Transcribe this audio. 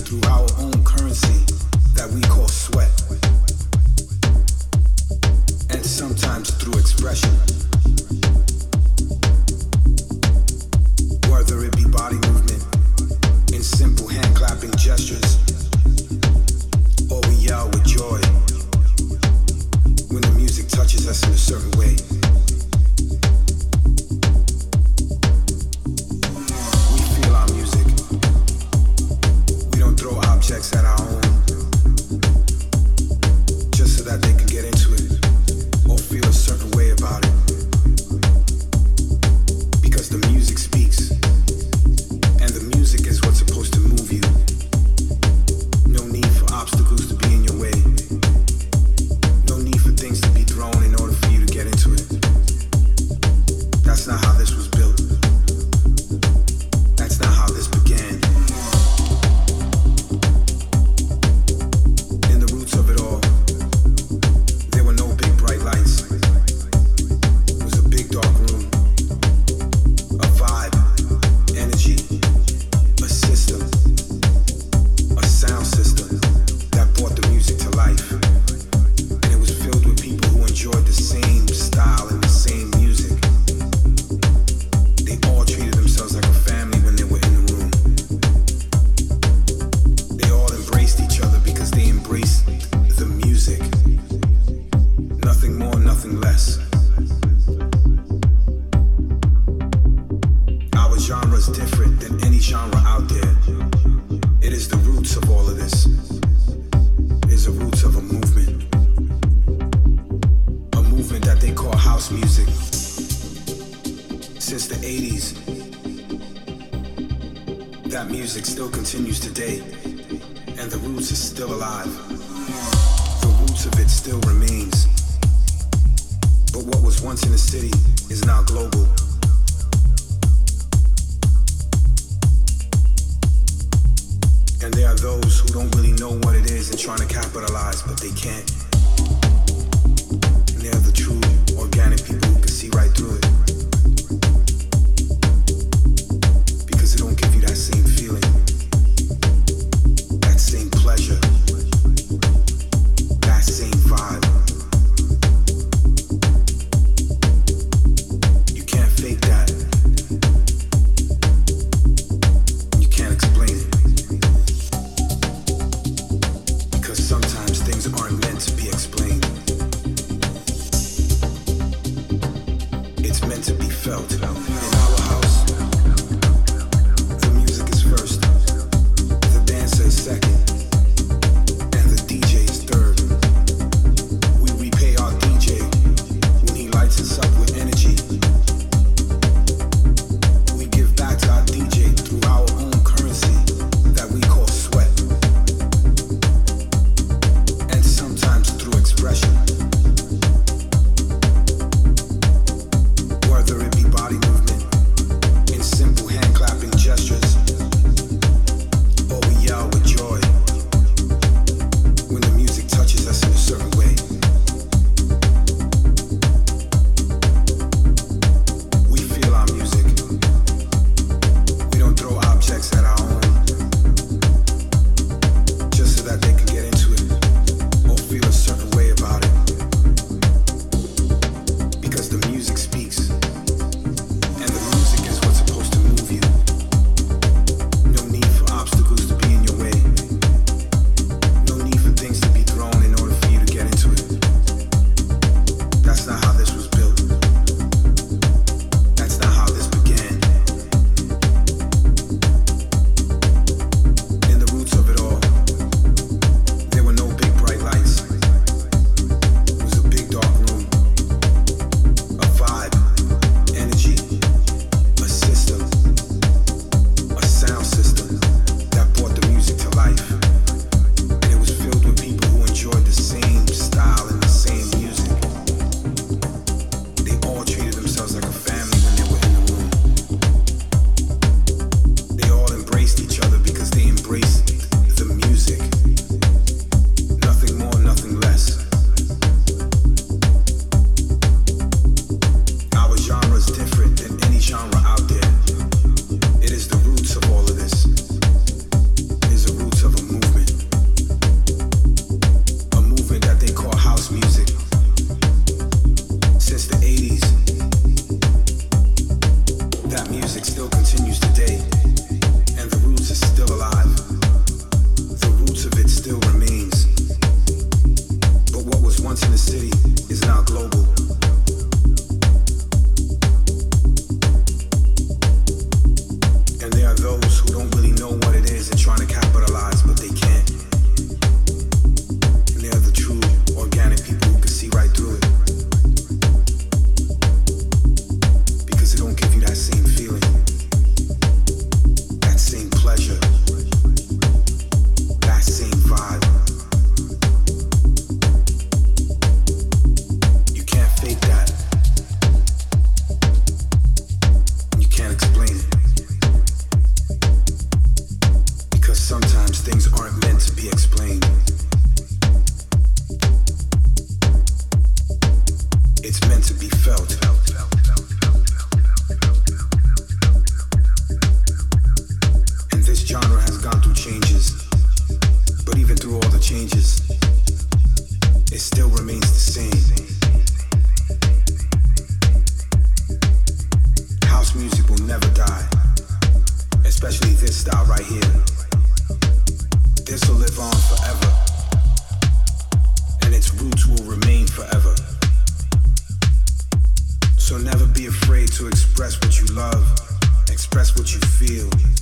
through our own currency that we call sweat, and sometimes through expression. Whether it be body movement, in simple hand clapping gestures, or we yell with joy when the music touches us in a certain way. We feel our music. We don't throw objects at our own just so that they can get into it or feel a certain way about it. Because the music speaks, and the music is what's supposed to move you. No need for obstacles to be in your way. No need for things to be thrown in order for you to get into it. That's not how this was built. That's not how this began. In the roots of it all, there were no big bright lights. It was a big dark room, a vibe, energy, a system, a sound system that brought the music to life. And it was filled with people who enjoyed the same style and the same music. They all treated themselves like a family when they were in the room. They all embraced each other because they embraced the music. Nothing more, nothing less. Our genre is different than any genre out there. It is the roots of all of this. It is the roots of a movement. A movement that they call house music. Since the 80s, that music still continues today, and the roots is still alive. The roots of it still remains. But what was once in the city is now global. And there are those who don't really know what it is and trying to capitalize, but they can't. And they're the true organic people who can see right through it. Because it don't give you that same feeling, that same pleasure, that same vibe. You can't fake that. You can't explain it. Because sometimes things aren't meant to be explained. It's genre has gone through changes, but even through all the changes, it still remains the same. House music will never die, especially this style right here. This will live on forever, and its roots will remain forever. So never be afraid to express what you love, express what you feel.